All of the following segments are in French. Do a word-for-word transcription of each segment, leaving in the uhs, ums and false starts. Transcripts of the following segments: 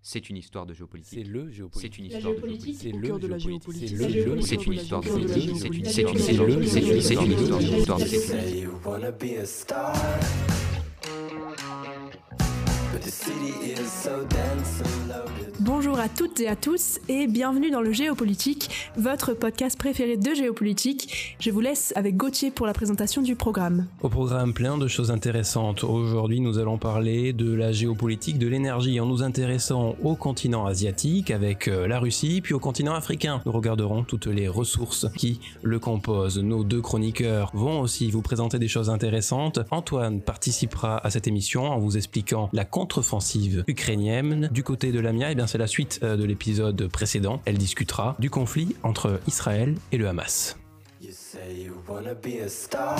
C'est une histoire de géopolitique. C'est le géopolitique. C'est une histoire de géopolitique. C'est Au le cœur de la géopolitique. géopolitique. C'est le géopolitique. C'est une histoire de C'est une- géopolitique. c'est une- C'est c'est une une- histoire de c'est une- c'est une histoire de histoire de Say you wanna be a star, but the city is so dense and loaded. Bonjour à toutes et à tous et bienvenue dans le Géopolitique, votre podcast préféré de géopolitique. Je vous laisse avec Gauthier pour la présentation du programme. Au programme, plein de choses intéressantes. Aujourd'hui, nous allons parler de la géopolitique de l'énergie en nous intéressant au continent asiatique avec euh, la Russie, puis au continent africain. Nous regarderons toutes les ressources qui le composent. Nos deux chroniqueurs vont aussi vous présenter des choses intéressantes. Antoine participera à cette émission en vous expliquant la contre-offensive ukrainienne. Du côté de Lamia, eh bien, c'est la suite euh, de l'épisode précédent. Elle discutera du conflit entre Israël et le Hamas. You say you wanna be a star,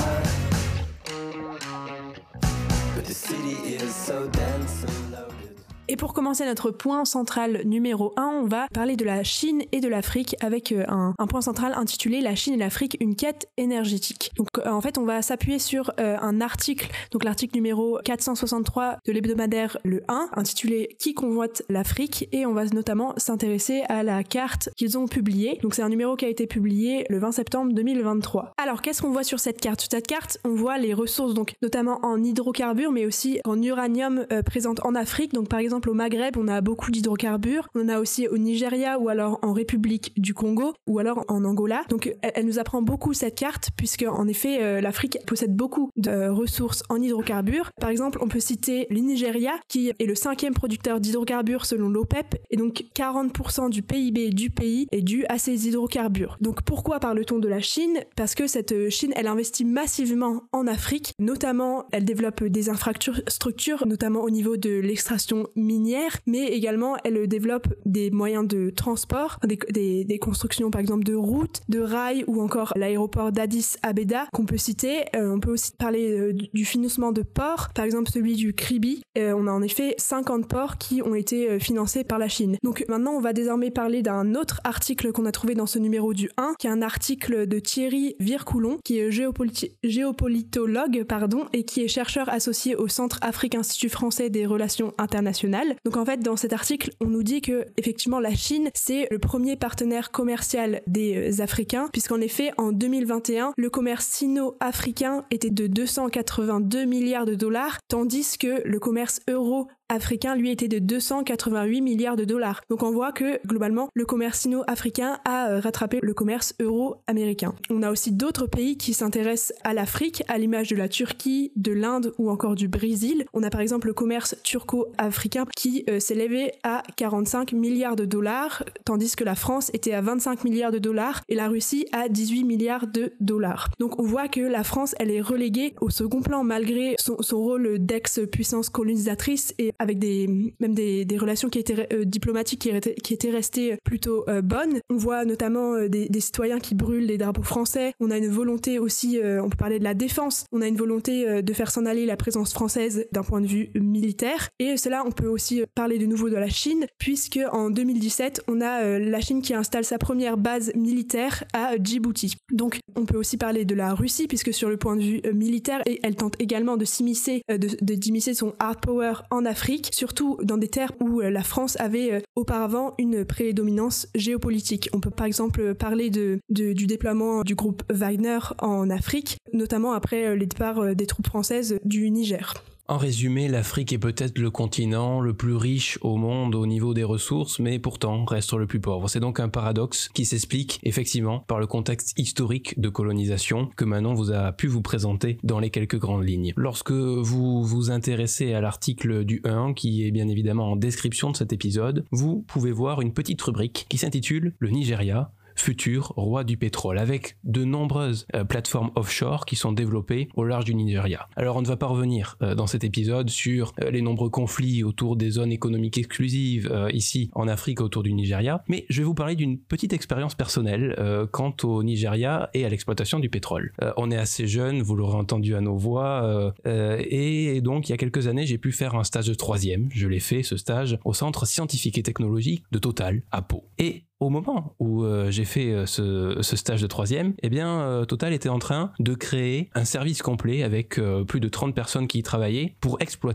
but the city is so dense and loaded. Et pour commencer notre point central numéro un, on va parler de la Chine et de l'Afrique avec euh, un, un point central intitulé La Chine et l'Afrique, une quête énergétique. Donc euh, en fait on va s'appuyer sur euh, un article, donc l'article numéro quatre cent soixante-trois de l'hebdomadaire Le un, intitulé Qui convoite l'Afrique, et on va notamment s'intéresser à la carte qu'ils ont publiée. Donc c'est un numéro qui a été publié le vingt septembre deux mille vingt-trois. Alors qu'est-ce qu'on voit sur cette carte? Sur cette carte, on voit les ressources, donc notamment en hydrocarbures mais aussi en uranium euh, présentes en Afrique. Donc par exemple au Maghreb, on a beaucoup d'hydrocarbures. On en a aussi au Nigeria ou alors en République du Congo ou alors en Angola. Donc elle, elle nous apprend beaucoup cette carte puisque en effet euh, l'Afrique possède beaucoup de euh, ressources en hydrocarbures. Par exemple, on peut citer le Nigeria qui est le cinquième producteur d'hydrocarbures selon l'OPEP et donc quarante pour cent du P I B du pays est dû à ces hydrocarbures. Donc pourquoi parle-t-on de la Chine? Parce que cette Chine, elle investit massivement en Afrique, notamment elle développe des infrastructures, notamment au niveau de l'extraction minière, mais également elle développe des moyens de transport, des, des, des constructions par exemple de routes, de rails ou encore l'aéroport d'Addis Abeba qu'on peut citer. Euh, on peut aussi parler euh, du, du financement de ports, par exemple celui du Kribi. Euh, on a en effet cinquante ports qui ont été euh, financés par la Chine. Donc maintenant on va désormais parler d'un autre article qu'on a trouvé dans ce numéro du un, qui est un article de Thierry Vircoulon, qui est géopoliti- géopolitologue pardon, et qui est chercheur associé au Centre Afrique Institut Français des Relations Internationales. Donc en fait dans cet article on nous dit que effectivement la Chine c'est le premier partenaire commercial des euh, Africains, puisqu'en effet en deux mille vingt et un le commerce sino-africain était de deux cent quatre-vingt-deux milliards de dollars, tandis que le commerce euro africain lui était de deux cent quatre-vingt-huit milliards de dollars. Donc on voit que globalement le commerce sino-africain a euh, rattrapé le commerce euro-américain. On a aussi d'autres pays qui s'intéressent à l'Afrique, à l'image de la Turquie, de l'Inde ou encore du Brésil. On a par exemple le commerce turco-africain qui euh, s'élevait à quarante-cinq milliards de dollars, tandis que la France était à vingt-cinq milliards de dollars et la Russie à dix-huit milliards de dollars. Donc on voit que la France elle est reléguée au second plan malgré son, son rôle d'ex-puissance colonisatrice et avec des même des, des relations qui étaient euh, diplomatiques qui étaient, qui étaient restées plutôt euh, bonnes. On voit notamment euh, des, des citoyens qui brûlent les drapeaux français. On a une volonté aussi, euh, on peut parler de la défense, on a une volonté euh, de faire s'en aller la présence française d'un point de vue militaire. Et cela, on peut aussi parler de nouveau de la Chine, puisque en deux mille dix-sept, on a euh, la Chine qui installe sa première base militaire à Djibouti. Donc on peut aussi parler de la Russie, puisque sur le point de vue euh, militaire, et elle tente également de s'immiscer, euh, de, de d'immiscer son hard power en Afrique, surtout dans des terres où la France avait auparavant une prédominance géopolitique. On peut par exemple parler de, de, du déploiement du groupe Wagner en Afrique, notamment après les départs des troupes françaises du Niger. En résumé, l'Afrique est peut-être le continent le plus riche au monde au niveau des ressources, mais pourtant reste le plus pauvre. C'est donc un paradoxe qui s'explique effectivement par le contexte historique de colonisation que Manon vous a pu vous présenter dans les quelques grandes lignes. Lorsque vous vous intéressez à l'article du un, qui est bien évidemment en description de cet épisode, vous pouvez voir une petite rubrique qui s'intitule « Le Nigeria ». Futur roi du pétrole, avec de nombreuses euh, plateformes offshore qui sont développées au large du Nigeria. Alors on ne va pas revenir euh, dans cet épisode sur euh, les nombreux conflits autour des zones économiques exclusives euh, ici en Afrique autour du Nigeria, mais je vais vous parler d'une petite expérience personnelle euh, quant au Nigeria et à l'exploitation du pétrole. Euh, on est assez jeune, vous l'aurez entendu à nos voix, euh, euh, et donc il y a quelques années j'ai pu faire un stage de troisième, je l'ai fait ce stage au centre scientifique et technologique de Total à Pau. Et au moment où euh, j'ai fait euh, ce, ce stage de troisième, eh bien euh, Total était en train de créer un service complet avec euh, plus de trente personnes qui y travaillaient pour exploiter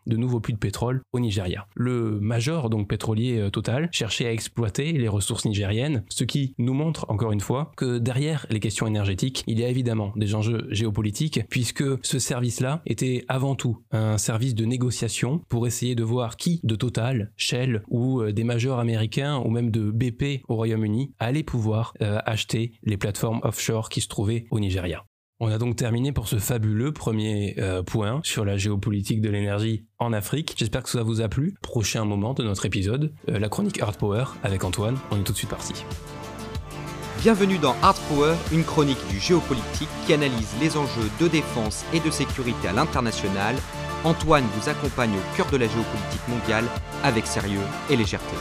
de nouveaux puits de pétrole au Nigeria. Le major, donc pétrolier Total, cherchait à exploiter les ressources nigériennes, ce qui nous montre encore une fois que derrière les questions énergétiques, il y a évidemment des enjeux géopolitiques, puisque ce service-là était avant tout un service de négociation pour essayer de voir qui de Total, Shell ou des majors américains ou même de B P au Royaume-Uni allait pouvoir euh, acheter les plateformes offshore qui se trouvaient au Nigeria. On a donc terminé pour ce fabuleux premier euh, point sur la géopolitique de l'énergie en Afrique. J'espère que ça vous a plu. Prochain moment de notre épisode, euh, la chronique Hard Power avec Antoine. On est tout de suite parti. Bienvenue dans Hard Power, une chronique du géopolitique qui analyse les enjeux de défense et de sécurité à l'international. Antoine vous accompagne au cœur de la géopolitique mondiale avec sérieux et légèreté.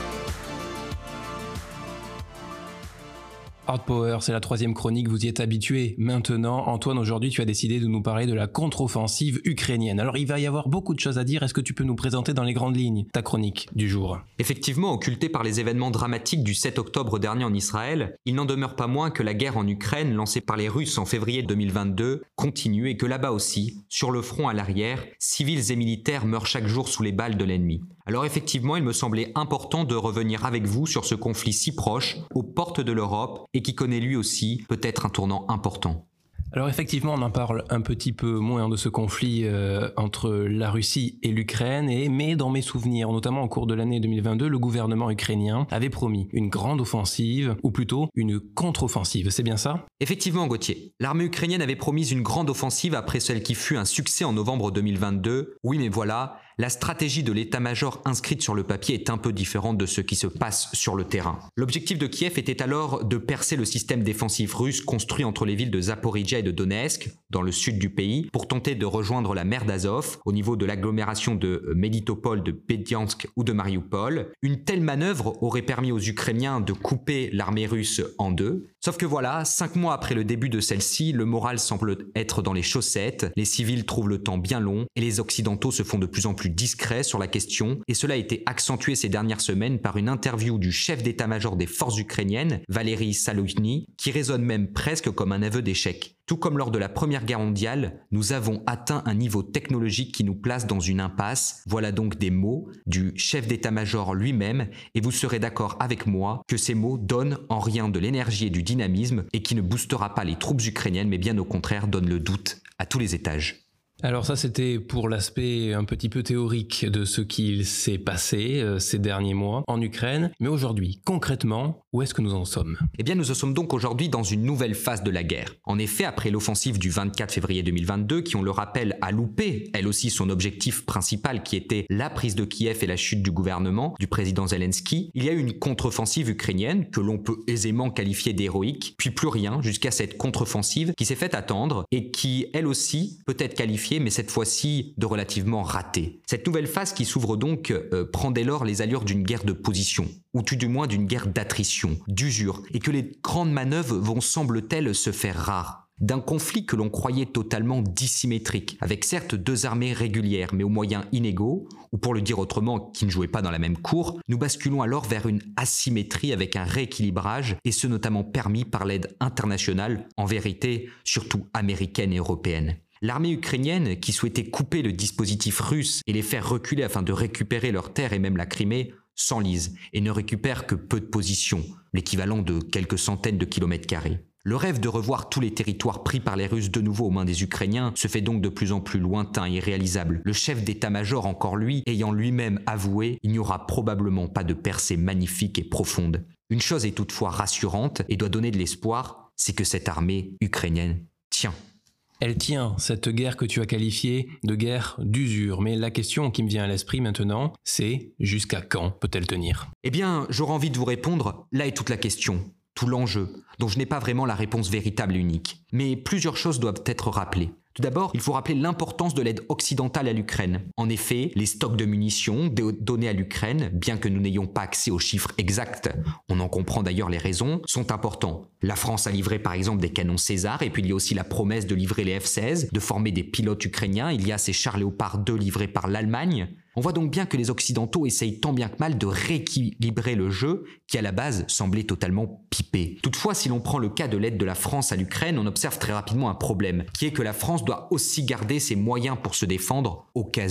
Hard Power, c'est la troisième chronique, vous y êtes habitués. Maintenant, Antoine, aujourd'hui, tu as décidé de nous parler de la contre-offensive ukrainienne. Alors, il va y avoir beaucoup de choses à dire. Est-ce que tu peux nous présenter dans les grandes lignes ta chronique du jour ? Effectivement, occultée par les événements dramatiques du sept octobre dernier en Israël, il n'en demeure pas moins que la guerre en Ukraine, lancée par les Russes en février deux mille vingt-deux, continue et que là-bas aussi, sur le front à l'arrière, civils et militaires meurent chaque jour sous les balles de l'ennemi. Alors effectivement, il me semblait important de revenir avec vous sur ce conflit si proche, aux portes de l'Europe, et qui connaît lui aussi peut-être un tournant important. Alors effectivement, on en parle un petit peu moins de ce conflit euh, entre la Russie et l'Ukraine, et, mais dans mes souvenirs, notamment au cours de l'année deux mille vingt-deux, le gouvernement ukrainien avait promis une grande offensive, ou plutôt une contre-offensive, c'est bien ça ? Effectivement Gauthier, l'armée ukrainienne avait promis une grande offensive après celle qui fut un succès en novembre deux mille vingt-deux. Oui mais voilà, la stratégie de l'état-major inscrite sur le papier est un peu différente de ce qui se passe sur le terrain. L'objectif de Kiev était alors de percer le système défensif russe construit entre les villes de Zaporijia et de Donetsk, dans le sud du pays, pour tenter de rejoindre la mer d'Azov, au niveau de l'agglomération de Melitopol, de Bediansk ou de Mariupol. Une telle manœuvre aurait permis aux Ukrainiens de couper l'armée russe en deux. Sauf que voilà, cinq mois après le début de celle-ci, le moral semble être dans les chaussettes, les civils trouvent le temps bien long et les Occidentaux se font de plus en plus discrets sur la question, et cela a été accentué ces dernières semaines par une interview du chef d'état-major des forces ukrainiennes, Valery Zaluzhny, qui résonne même presque comme un aveu d'échec. Tout comme lors de la Première Guerre mondiale, nous avons atteint un niveau technologique qui nous place dans une impasse. Voilà donc des mots du chef d'état-major lui-même, et vous serez d'accord avec moi que ces mots donnent en rien de l'énergie et du dynamisme, et qui ne boostera pas les troupes ukrainiennes, mais bien au contraire donne le doute à tous les étages. Alors ça, c'était pour l'aspect un petit peu théorique de ce qu'il s'est passé euh, ces derniers mois en Ukraine. Mais aujourd'hui, concrètement, où est-ce que nous en sommes ? Eh bien, nous en sommes donc aujourd'hui dans une nouvelle phase de la guerre. En effet, après l'offensive du vingt-quatre février deux mille vingt-deux, qui, on le rappelle, a loupé, elle aussi, son objectif principal qui était la prise de Kiev et la chute du gouvernement du président Zelensky, il y a eu une contre-offensive ukrainienne que l'on peut aisément qualifier d'héroïque, puis plus rien jusqu'à cette contre-offensive qui s'est fait attendre et qui, elle aussi, peut être qualifiée mais cette fois-ci de relativement ratée. Cette nouvelle phase qui s'ouvre donc euh, prend dès lors les allures d'une guerre de position, ou tout du moins d'une guerre d'attrition, d'usure, et que les grandes manœuvres vont, semble-t-elle, se faire rares. D'un conflit que l'on croyait totalement dissymétrique, avec certes deux armées régulières mais aux moyens inégaux, ou pour le dire autrement, qui ne jouaient pas dans la même cour, nous basculons alors vers une asymétrie avec un rééquilibrage, et ce notamment permis par l'aide internationale, en vérité surtout américaine et européenne. L'armée ukrainienne, qui souhaitait couper le dispositif russe et les faire reculer afin de récupérer leurs terres et même la Crimée, s'enlise et ne récupère que peu de positions, l'équivalent de quelques centaines de kilomètres carrés. Le rêve de revoir tous les territoires pris par les Russes de nouveau aux mains des Ukrainiens se fait donc de plus en plus lointain et irréalisable. Le chef d'état-major, encore lui, ayant lui-même avoué, il n'y aura probablement pas de percée magnifique et profonde. Une chose est toutefois rassurante et doit donner de l'espoir, c'est que cette armée ukrainienne tient. Elle tient, cette guerre que tu as qualifiée de guerre d'usure. Mais la question qui me vient à l'esprit maintenant, c'est jusqu'à quand peut-elle tenir ? Eh bien, j'aurais envie de vous répondre, là est toute la question, tout l'enjeu, dont je n'ai pas vraiment la réponse véritable et unique. Mais plusieurs choses doivent être rappelées. Tout d'abord, il faut rappeler l'importance de l'aide occidentale à l'Ukraine. En effet, les stocks de munitions donnés à l'Ukraine, bien que nous n'ayons pas accès aux chiffres exacts, on en comprend d'ailleurs les raisons, sont importants. La France a livré par exemple des canons César, et puis il y a aussi la promesse de livrer les F seize, de former des pilotes ukrainiens, il y a ces chars Léopard deux livrés par l'Allemagne. On voit donc bien que les Occidentaux essayent tant bien que mal de rééquilibrer le jeu qui à la base semblait totalement pipé. Toutefois, si l'on prend le cas de l'aide de la France à l'Ukraine, on observe très rapidement un problème, qui est que la France doit aussi garder ses moyens pour se défendre au cas où.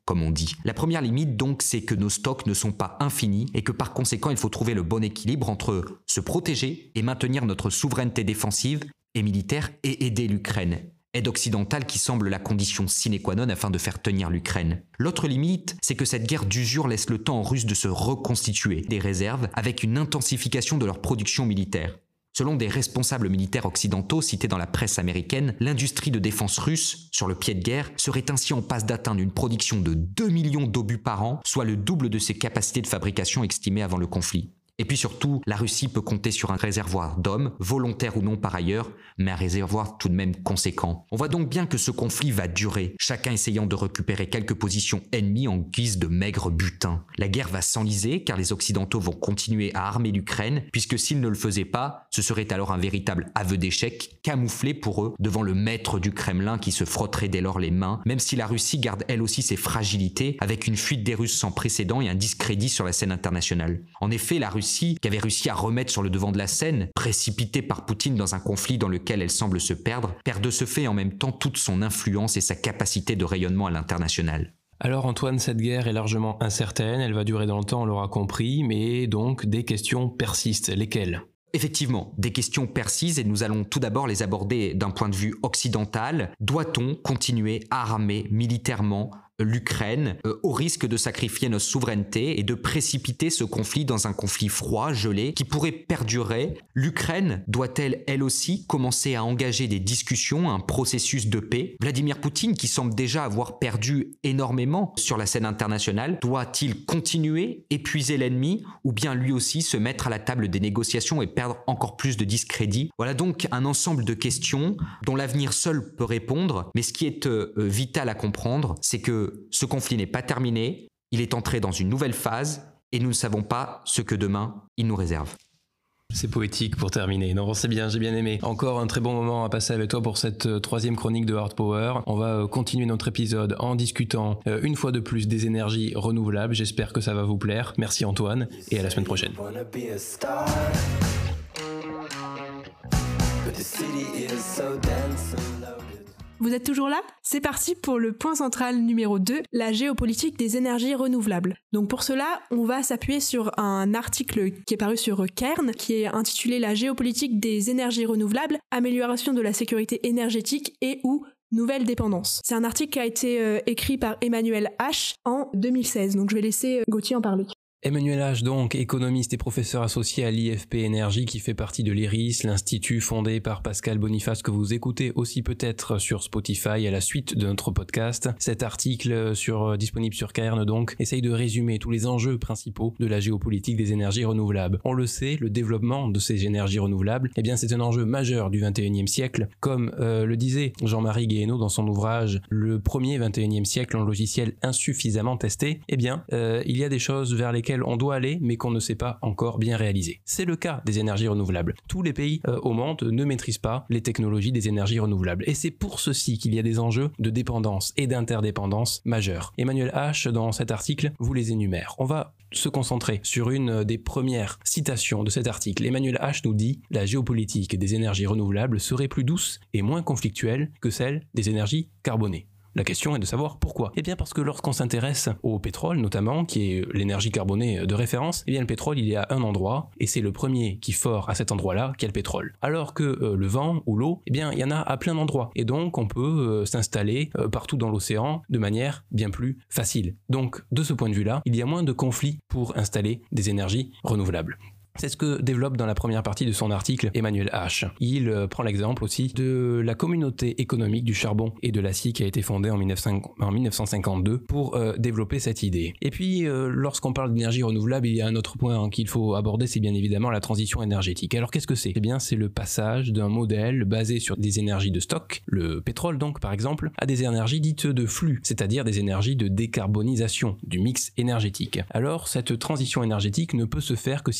comme on dit. La première limite donc, c'est que nos stocks ne sont pas infinis et que par conséquent, il faut trouver le bon équilibre entre se protéger et maintenir notre souveraineté défensive et militaire et aider l'Ukraine. Aide occidentale qui semble la condition sine qua non afin de faire tenir l'Ukraine. L'autre limite, c'est que cette guerre d'usure laisse le temps aux Russes de se reconstituer des réserves avec une intensification de leur production militaire. Selon des responsables militaires occidentaux cités dans la presse américaine, l'industrie de défense russe, sur le pied de guerre, serait ainsi en passe d'atteindre une production de deux millions d'obus par an, soit le double de ses capacités de fabrication estimées avant le conflit. Et puis surtout, la Russie peut compter sur un réservoir d'hommes, volontaire ou non par ailleurs, mais un réservoir tout de même conséquent. On voit donc bien que ce conflit va durer, chacun essayant de récupérer quelques positions ennemies en guise de maigre butin. La guerre va s'enliser car les Occidentaux vont continuer à armer l'Ukraine, puisque s'ils ne le faisaient pas, ce serait alors un véritable aveu d'échec, camouflé pour eux devant le maître du Kremlin qui se frotterait dès lors les mains, même si la Russie garde elle aussi ses fragilités, avec une fuite des Russes sans précédent et un discrédit sur la scène internationale. En effet, la Russie qui avait réussi à remettre sur le devant de la scène, précipitée par Poutine dans un conflit dans lequel elle semble se perdre, perd de ce fait en même temps toute son influence et sa capacité de rayonnement à l'international. Alors Antoine, cette guerre est largement incertaine, elle va durer dans le temps, on l'aura compris, mais donc des questions persistent. Lesquelles ? Effectivement, des questions persistent et nous allons tout d'abord les aborder d'un point de vue occidental. Doit-on continuer à armer militairement l'Ukraine euh, au risque de sacrifier notre souveraineté et de précipiter ce conflit dans un conflit froid, gelé, qui pourrait perdurer? L'Ukraine doit-elle, elle aussi, commencer à engager des discussions, un processus de paix? Vladimir Poutine, qui semble déjà avoir perdu énormément sur la scène internationale, doit-il continuer, épuiser l'ennemi, ou bien lui aussi se mettre à la table des négociations et perdre encore plus de discrédit? Voilà donc un ensemble de questions dont l'avenir seul peut répondre, mais ce qui est euh, vital à comprendre, c'est que ce conflit n'est pas terminé, il est entré dans une nouvelle phase et nous ne savons pas ce que demain il nous réserve. C'est poétique pour terminer. Non, c'est bien, j'ai bien aimé. Encore un très bon moment à passer avec toi pour cette euh, troisième chronique de Hard Power. On va euh, continuer notre épisode en discutant euh, une fois de plus des énergies renouvelables. J'espère que ça va vous plaire. Merci Antoine et à la semaine prochaine. Vous êtes toujours là ? C'est parti pour le point central numéro deux, la géopolitique des énergies renouvelables. Donc pour cela, on va s'appuyer sur un article qui est paru sur Cairn, qui est intitulé « La géopolitique des énergies renouvelables, amélioration de la sécurité énergétique et ou nouvelle dépendance ». C'est un article qui a été euh, écrit par Emmanuel H en deux mille seize, donc je vais laisser euh, Gauthier en parler. Emmanuel H, donc, économiste et professeur associé à l'I F P Énergie qui fait partie de l'I R I S, l'institut fondé par Pascal Boniface que vous écoutez aussi peut-être sur Spotify à la suite de notre podcast. Cet article sur, disponible sur Cairn donc essaye de résumer tous les enjeux principaux de la géopolitique des énergies renouvelables. On le sait, le développement de ces énergies renouvelables, eh bien c'est un enjeu majeur du vingt et unième siècle. Comme euh, le disait Jean-Marie Guéhenno dans son ouvrage « Le premier vingt et unième siècle en logiciel insuffisamment testé », eh bien euh, il y a des choses vers lesquelles on doit aller mais qu'on ne sait pas encore bien réaliser. C'est le cas des énergies renouvelables. Tous les pays euh, au monde ne maîtrisent pas les technologies des énergies renouvelables et c'est pour ceci qu'il y a des enjeux de dépendance et d'interdépendance majeurs. Emmanuel H, dans cet article, vous les énumère. On va se concentrer sur une des premières citations de cet article. Emmanuel H nous dit « La géopolitique des énergies renouvelables serait plus douce et moins conflictuelle que celle des énergies carbonées ». La question est de savoir pourquoi. Eh bien parce que lorsqu'on s'intéresse au pétrole notamment, qui est l'énergie carbonée de référence, eh bien le pétrole il est à un endroit et c'est le premier qui fore à cet endroit-là qui est le pétrole. Alors que euh, le vent ou l'eau, eh bien il y en a à plein d'endroits et donc on peut euh, s'installer euh, partout dans l'océan de manière bien plus facile. Donc de ce point de vue-là, il y a moins de conflits pour installer des énergies renouvelables. C'est ce que développe dans la première partie de son article Emmanuel H. Il euh, prend l'exemple aussi de la communauté économique du charbon et de l'acier qui a été fondée en, dix-neuf cent cinquante-deux pour euh, développer cette idée. Et puis, euh, lorsqu'on parle d'énergie renouvelable, il y a un autre point hein, qu'il faut aborder, c'est bien évidemment la transition énergétique. Alors qu'est-ce que c'est ? Eh bien, c'est le passage d'un modèle basé sur des énergies de stock, le pétrole donc par exemple, à des énergies dites de flux, c'est-à-dire des énergies de décarbonisation du mix énergétique. Alors, cette transition énergétique ne peut se faire que si les pays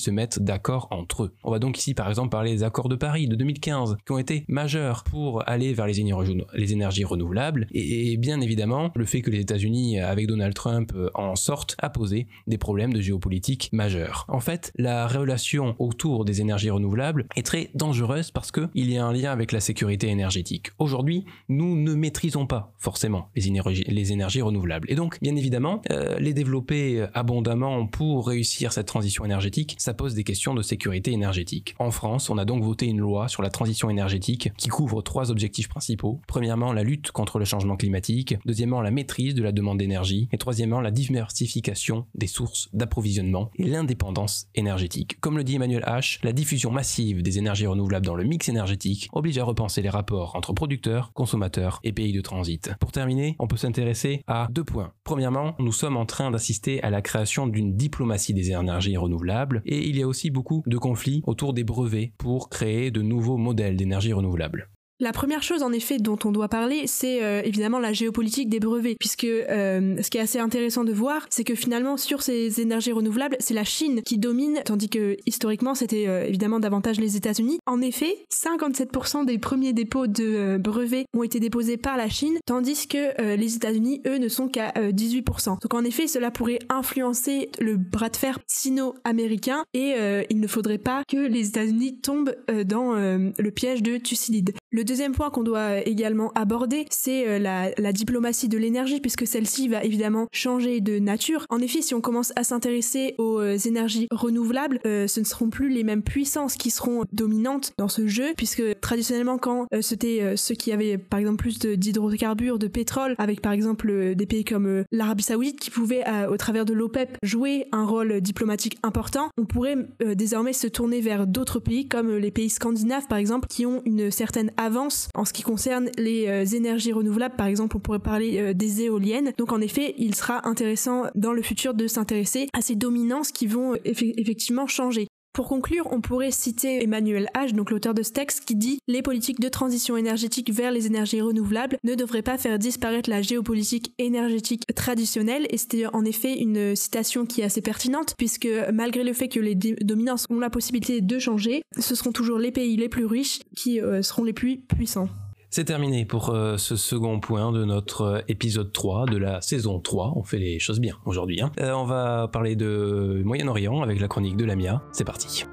se mettent d'accord entre eux. On va donc ici par exemple parler des accords de Paris de deux mille quinze qui ont été majeurs pour aller vers les énergies, les énergies renouvelables et, et bien évidemment le fait que les États-Unis avec Donald Trump en sortent a posé des problèmes de géopolitique majeurs. En fait, la relation autour des énergies renouvelables est très dangereuse parce qu'il y a un lien avec la sécurité énergétique. Aujourd'hui, nous ne maîtrisons pas forcément les énergies, les énergies renouvelables et donc bien évidemment euh, les développer abondamment pour réussir cette transition énergétique, ça pose des questions de sécurité énergétique. En France, on a donc voté une loi sur la transition énergétique qui couvre trois objectifs principaux. Premièrement, la lutte contre le changement climatique. Deuxièmement, la maîtrise de la demande d'énergie. Et troisièmement, la diversification des sources d'approvisionnement et l'indépendance énergétique. Comme le dit Emmanuel H, la diffusion massive des énergies renouvelables dans le mix énergétique oblige à repenser les rapports entre producteurs, consommateurs et pays de transit. Pour terminer, on peut s'intéresser à deux points. Premièrement, nous sommes en train d'assister à la création d'une diplomatie des énergies renouvelables et il y a aussi beaucoup de conflits autour des brevets pour créer de nouveaux modèles d'énergie renouvelable. La première chose en effet dont on doit parler, c'est euh, évidemment la géopolitique des brevets, puisque euh, ce qui est assez intéressant de voir, c'est que finalement sur ces énergies renouvelables, c'est la Chine qui domine, tandis que historiquement c'était euh, évidemment davantage les États-Unis. En effet, cinquante-sept pour cent des premiers dépôts de euh, brevets ont été déposés par la Chine, tandis que euh, les États-Unis, eux, ne sont qu'à euh, dix-huit pour cent. Donc en effet, cela pourrait influencer le bras de fer sino-américain et euh, il ne faudrait pas que les États-Unis tombent euh, dans euh, le piège de Thucydide. Le deuxième point qu'on doit également aborder, c'est la, la diplomatie de l'énergie, puisque celle-ci va évidemment changer de nature. En effet, si on commence à s'intéresser aux énergies renouvelables, euh, ce ne seront plus les mêmes puissances qui seront dominantes dans ce jeu, puisque traditionnellement, quand euh, c'était euh, ceux qui avaient par exemple plus de, d'hydrocarbures, de pétrole, avec par exemple euh, des pays comme euh, l'Arabie Saoudite qui pouvaient, euh, au travers de l'OPEP, jouer un rôle diplomatique important, on pourrait euh, désormais se tourner vers d'autres pays comme euh, les pays scandinaves par exemple, qui ont une certaine avance en ce qui concerne les euh, énergies renouvelables. Par exemple, on pourrait parler euh, des éoliennes. Donc en effet, il sera intéressant dans le futur de s'intéresser à ces dominances qui vont euh, eff- effectivement changer. Pour conclure, on pourrait citer Emmanuel H, donc l'auteur de ce texte, qui dit « Les politiques de transition énergétique vers les énergies renouvelables ne devraient pas faire disparaître la géopolitique énergétique traditionnelle ». Et c'était en effet une citation qui est assez pertinente, puisque malgré le fait que les dé- dominances ont la possibilité de changer, ce seront toujours les pays les plus riches qui euh, seront les plus puissants. C'est terminé pour euh, ce second point de notre euh, épisode trois de la saison trois. On fait les choses bien aujourd'hui. Hein. Euh, on va parler de Moyen-Orient avec la chronique de Lamia. C'est parti.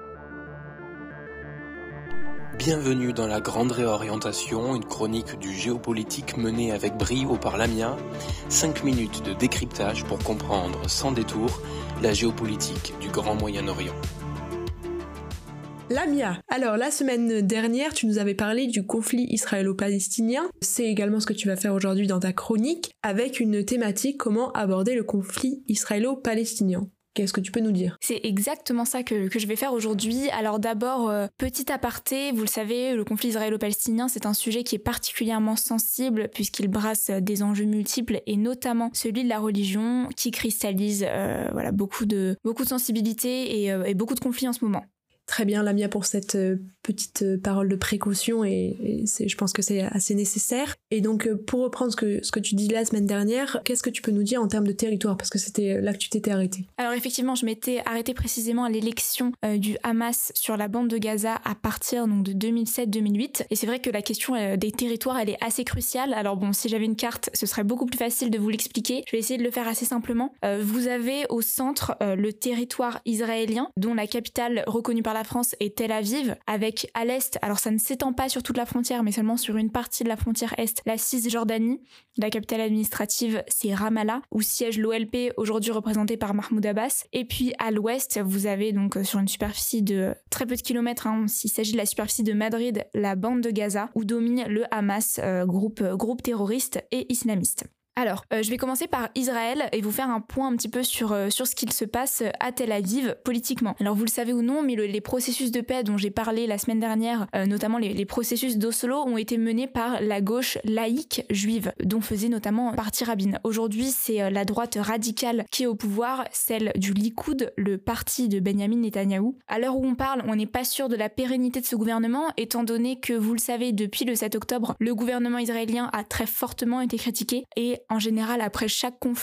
Bienvenue dans la Grande Réorientation, une chronique du géopolitique menée avec brio par Lamia. cinq minutes de décryptage pour comprendre sans détour la géopolitique du Grand Moyen-Orient. Lamia, alors la semaine dernière, tu nous avais parlé du conflit israélo-palestinien. C'est également ce que tu vas faire aujourd'hui dans ta chronique, avec une thématique comment aborder le conflit israélo-palestinien. Qu'est-ce que tu peux nous dire ? C'est exactement ça que, que je vais faire aujourd'hui. Alors d'abord, euh, petit aparté, vous le savez, le conflit israélo-palestinien, c'est un sujet qui est particulièrement sensible puisqu'il brasse des enjeux multiples et notamment celui de la religion qui cristallise euh, voilà, beaucoup, de, beaucoup de sensibilité et, euh, et beaucoup de conflits en ce moment. Très bien, Lamia, pour cette euh, petite euh, parole de précaution et, et c'est, je pense que c'est assez nécessaire. Et donc, euh, pour reprendre ce que, ce que tu dis la semaine dernière, qu'est-ce que tu peux nous dire en termes de territoire ? Parce que c'était là que tu t'étais arrêtée. Alors effectivement, je m'étais arrêtée précisément à l'élection euh, du Hamas sur la bande de Gaza à partir donc, de deux mille sept deux mille huit. Et c'est vrai que la question euh, des territoires, elle est assez cruciale. Alors bon, si j'avais une carte, ce serait beaucoup plus facile de vous l'expliquer. Je vais essayer de le faire assez simplement. Euh, vous avez au centre euh, le territoire israélien, dont la capitale reconnue par la France est Tel Aviv, avec à l'est, alors ça ne s'étend pas sur toute la frontière, mais seulement sur une partie de la frontière est, la Cisjordanie. La capitale administrative, c'est Ramallah, où siège l'O L P, aujourd'hui représenté par Mahmoud Abbas. Et puis à l'ouest, vous avez donc sur une superficie de très peu de kilomètres, hein, s'il s'agit de la superficie de Madrid, la bande de Gaza, où domine le Hamas, euh, groupe, groupe terroriste et islamiste. Alors, euh, je vais commencer par Israël et vous faire un point un petit peu sur, euh, sur ce qu'il se passe à Tel Aviv politiquement. Alors, vous le savez ou non, mais le, les processus de paix dont j'ai parlé la semaine dernière, euh, notamment les, les processus d'Oslo, ont été menés par la gauche laïque juive, dont faisait notamment partie Rabin. Aujourd'hui, c'est euh, la droite radicale qui est au pouvoir, celle du Likoud, le parti de Benjamin Netanyahou. À l'heure où on parle, on n'est pas sûr de la pérennité de ce gouvernement, étant donné que, vous le savez, depuis le sept octobre, le gouvernement israélien a très fortement été critiqué et en général, après chaque conflit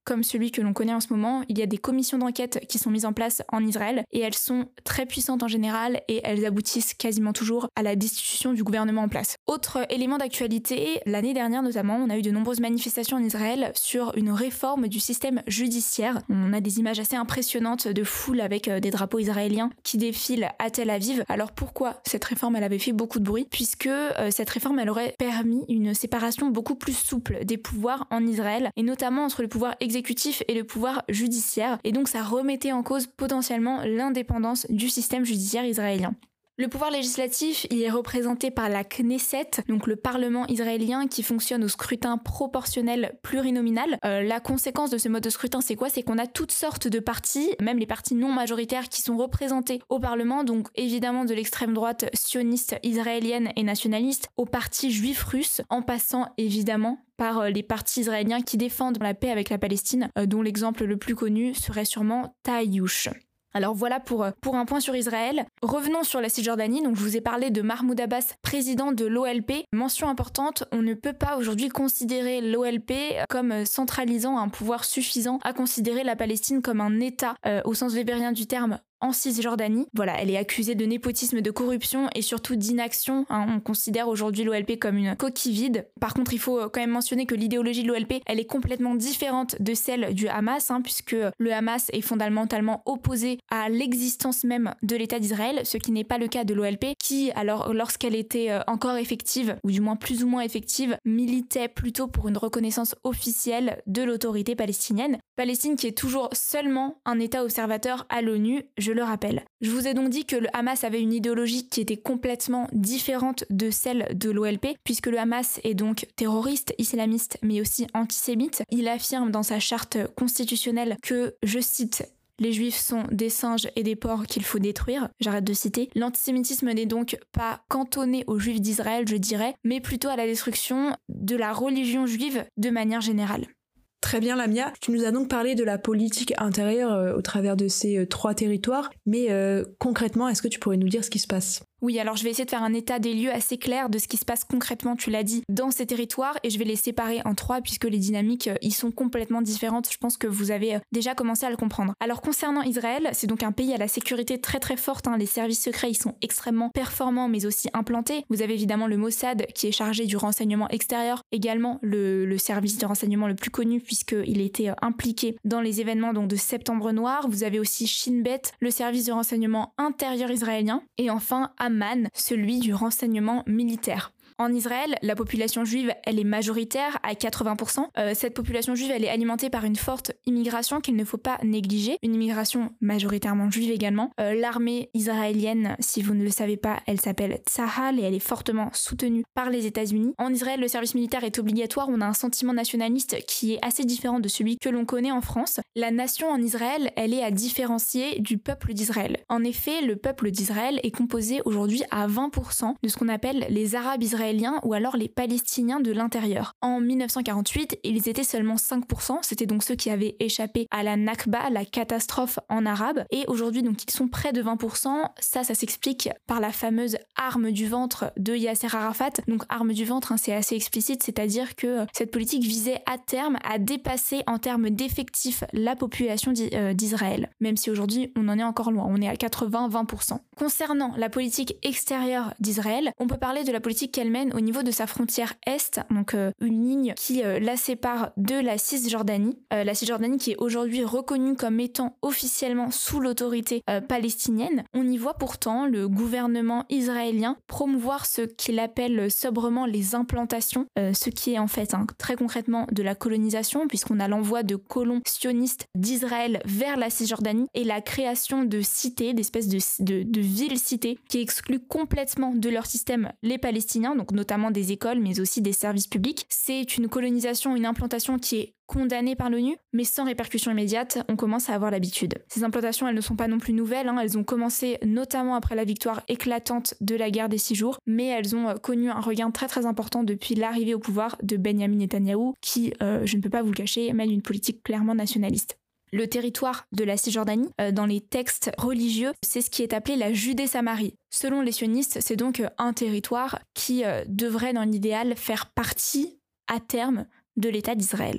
comme celui que l'on connaît en ce moment, il y a des commissions d'enquête qui sont mises en place en Israël et elles sont très puissantes en général et elles aboutissent quasiment toujours à la destitution du gouvernement en place. Autre élément d'actualité, l'année dernière notamment, on a eu de nombreuses manifestations en Israël sur une réforme du système judiciaire. On a des images assez impressionnantes de foules avec des drapeaux israéliens qui défilent à Tel Aviv. Alors pourquoi cette réforme elle avait fait beaucoup de bruit? Puisque euh, cette réforme elle aurait permis une séparation beaucoup plus souple des pouvoirs en Israël et notamment entre le pouvoir exécutif et le pouvoir judiciaire et donc ça remettait en cause potentiellement l'indépendance du système judiciaire israélien. Le pouvoir législatif, il est représenté par la Knesset, donc le Parlement israélien qui fonctionne au scrutin proportionnel plurinominal. Euh, la conséquence de ce mode de scrutin, c'est quoi? C'est qu'on a toutes sortes de partis, même les partis non majoritaires qui sont représentés au Parlement, donc évidemment de l'extrême droite sioniste israélienne et nationaliste, aux partis juifs russes, en passant évidemment par les partis israéliens qui défendent la paix avec la Palestine, euh, dont l'exemple le plus connu serait sûrement Taïouch. Alors voilà pour, pour un point sur Israël. Revenons sur la Cisjordanie. Donc je vous ai parlé de Mahmoud Abbas, président de l'O L P. Mention importante, on ne peut pas aujourd'hui considérer l'O L P comme centralisant un pouvoir suffisant à considérer la Palestine comme un État euh, au sens wébérien du terme en Cisjordanie. Voilà, elle est accusée de népotisme, de corruption et surtout d'inaction. Hein. On considère aujourd'hui l'O L P comme une coquille vide. Par contre, il faut quand même mentionner que l'idéologie de l'O L P, elle est complètement différente de celle du Hamas, hein, puisque le Hamas est fondamentalement opposé à l'existence même de l'État d'Israël, ce qui n'est pas le cas de l'O L P, qui, alors, lorsqu'elle était encore effective, ou du moins plus ou moins effective, militait plutôt pour une reconnaissance officielle de l'autorité palestinienne. Palestine qui est toujours seulement un État observateur à l'ONU, je le rappelle. Je vous ai donc dit que le Hamas avait une idéologie qui était complètement différente de celle de l'O L P, puisque le Hamas est donc terroriste, islamiste, mais aussi antisémite. Il affirme dans sa charte constitutionnelle que, je cite, les juifs sont des singes et des porcs qu'il faut détruire. J'arrête de citer. L'antisémitisme n'est donc pas cantonné aux juifs d'Israël, je dirais, mais plutôt à la destruction de la religion juive de manière générale. Très bien Lamia, tu nous as donc parlé de la politique intérieure euh, au travers de ces euh, trois territoires, mais euh, concrètement, est-ce que tu pourrais nous dire ce qui se passe ? Oui, alors je vais essayer de faire un état des lieux assez clair de ce qui se passe concrètement, tu l'as dit, dans ces territoires et je vais les séparer en trois puisque les dynamiques euh, y sont complètement différentes. Je pense que vous avez euh, déjà commencé à le comprendre. Alors concernant Israël, c'est donc un pays à la sécurité très très forte, hein. Les services secrets ils sont extrêmement performants mais aussi implantés. Vous avez évidemment le Mossad qui est chargé du renseignement extérieur, également le, le service de renseignement le plus connu puisqu'il était euh, impliqué dans les événements donc, de Septembre Noir. Vous avez aussi Shin Bet, le service de renseignement intérieur israélien et enfin Amman, celui du renseignement militaire. En Israël, la population juive, elle est majoritaire à quatre-vingts pour cent. Euh, cette population juive, elle est alimentée par une forte immigration qu'il ne faut pas négliger. Une immigration majoritairement juive également. Euh, l'armée israélienne, si vous ne le savez pas, elle s'appelle Tzahal et elle est fortement soutenue par les États-Unis. En Israël, le service militaire est obligatoire. On a un sentiment nationaliste qui est assez différent de celui que l'on connaît en France. La nation en Israël, elle est à différencier du peuple d'Israël. En effet, le peuple d'Israël est composé aujourd'hui à vingt pour cent de ce qu'on appelle les Arabes israéliens ou alors les Palestiniens de l'intérieur. En mille neuf cent quarante-huit, ils étaient seulement cinq pour cent, c'était donc ceux qui avaient échappé à la Nakba, la catastrophe en arabe, et aujourd'hui donc ils sont près de vingt pour cent. Ça, ça s'explique par la fameuse arme du ventre de Yasser Arafat. Donc arme du ventre, hein, c'est assez explicite, c'est-à-dire que cette politique visait à terme à dépasser en termes d'effectifs la population d'Israël, même si aujourd'hui on en est encore loin, on est à quatre-vingts à vingt pour cent. Concernant la politique extérieure d'Israël, on peut parler de la politique qu'elle mène au niveau de sa frontière est, donc euh, une ligne qui euh, la sépare de la Cisjordanie. Euh, la Cisjordanie qui est aujourd'hui reconnue comme étant officiellement sous l'autorité euh, palestinienne. On y voit pourtant le gouvernement israélien promouvoir ce qu'il appelle sobrement les implantations, euh, ce qui est en fait hein, très concrètement de la colonisation puisqu'on a l'envoi de colons sionistes d'Israël vers la Cisjordanie et la création de cités, d'espèces de, de, de villes-cités qui excluent complètement de leur système les Palestiniens, donc notamment des écoles mais aussi des services publics. C'est une colonisation, une implantation qui est condamnée par l'ONU, mais sans répercussion immédiate, on commence à avoir l'habitude. Ces implantations, elles ne sont pas non plus nouvelles, hein, elles ont commencé notamment après la victoire éclatante de la guerre des six jours, mais elles ont connu un regain très très important depuis l'arrivée au pouvoir de Benyamin Netanyahou, qui, euh, je ne peux pas vous le cacher, mène une politique clairement nationaliste. Le territoire de la Cisjordanie, euh, dans les textes religieux, c'est ce qui est appelé la Judée-Samarie. Selon les sionistes, c'est donc un territoire qui euh, devrait, dans l'idéal, faire partie, à terme, de l'État d'Israël.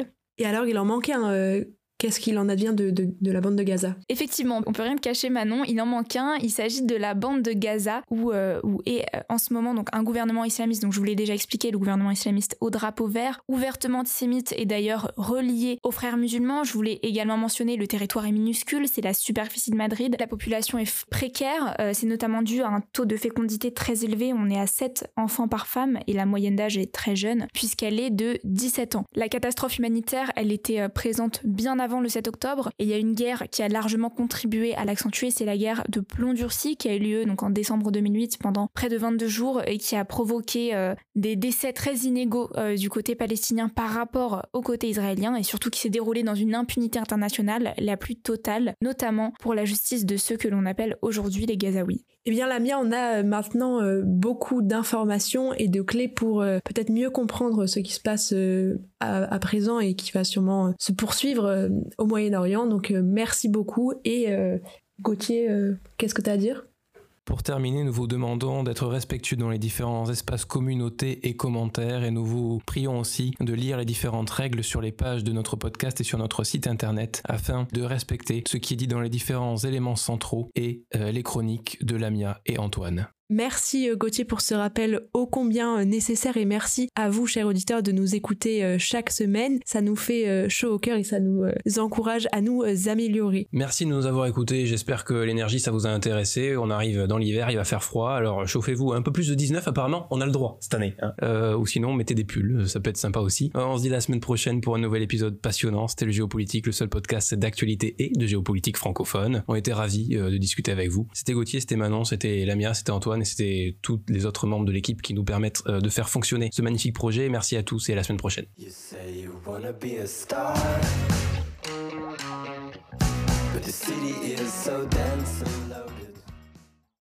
Et alors, il en manquait un... Euh, Qu'est-ce qu'il en advient de, de, de la bande de Gaza ? Effectivement, on peut rien te cacher Manon, il en manque un, il s'agit de la bande de Gaza où, euh, où est euh, en ce moment donc un gouvernement islamiste, donc je vous l'ai déjà expliqué, le gouvernement islamiste au drapeau vert, ouvertement antisémite et d'ailleurs relié aux frères musulmans. Je voulais également mentionner le territoire est minuscule, c'est la superficie de Madrid, la population est f- précaire, euh, c'est notamment dû à un taux de fécondité très élevé, on est à sept enfants par femme et la moyenne d'âge est très jeune puisqu'elle est de dix-sept ans. La catastrophe humanitaire, elle était euh, présente bien avant le sept octobre et il y a une guerre qui a largement contribué à l'accentuer, c'est la guerre de plomb-durci qui a eu lieu donc en décembre deux mille huit pendant près de vingt-deux jours et qui a provoqué euh, des décès très inégaux euh, du côté palestinien par rapport au côté israélien et surtout qui s'est déroulé dans une impunité internationale la plus totale, notamment pour la justice de ceux que l'on appelle aujourd'hui les Gazaouis. Eh bien Lamia, on a maintenant euh, beaucoup d'informations et de clés pour euh, peut-être mieux comprendre ce qui se passe euh, à, à présent et qui va sûrement euh, se poursuivre euh, au Moyen-Orient. Donc euh, merci beaucoup et euh, Gauthier, euh, qu'est-ce que tu as à dire ? Pour terminer, nous vous demandons d'être respectueux dans les différents espaces communautés et commentaires et nous vous prions aussi de lire les différentes règles sur les pages de notre podcast et sur notre site internet afin de respecter ce qui est dit dans les différents éléments centraux et euh, les chroniques de Lamia et Antoine. Merci Gauthier pour ce rappel ô combien nécessaire et merci à vous, chers auditeurs, de nous écouter chaque semaine. Ça nous fait chaud au cœur et ça nous encourage à nous améliorer. Merci de nous avoir écoutés. J'espère que l'énergie, ça vous a intéressé. On arrive dans l'hiver, il va faire froid. Alors chauffez-vous. Un peu plus de dix-neuf, apparemment, on a le droit cette année. Hein. Euh, ou sinon, mettez des pulls. Ça peut être sympa aussi. Euh, on se dit la semaine prochaine pour un nouvel épisode passionnant. C'était le Géopolitique, le seul podcast d'actualité et de géopolitique francophone. On était ravis euh, de discuter avec vous. C'était Gauthier, c'était Manon, c'était Lamia, c'était Antoine. Et c'était tous les autres membres de l'équipe qui nous permettent euh, de faire fonctionner ce magnifique projet. Merci à tous et à la semaine prochaine. You say you wanna be a star, but the city is so dense and loaded.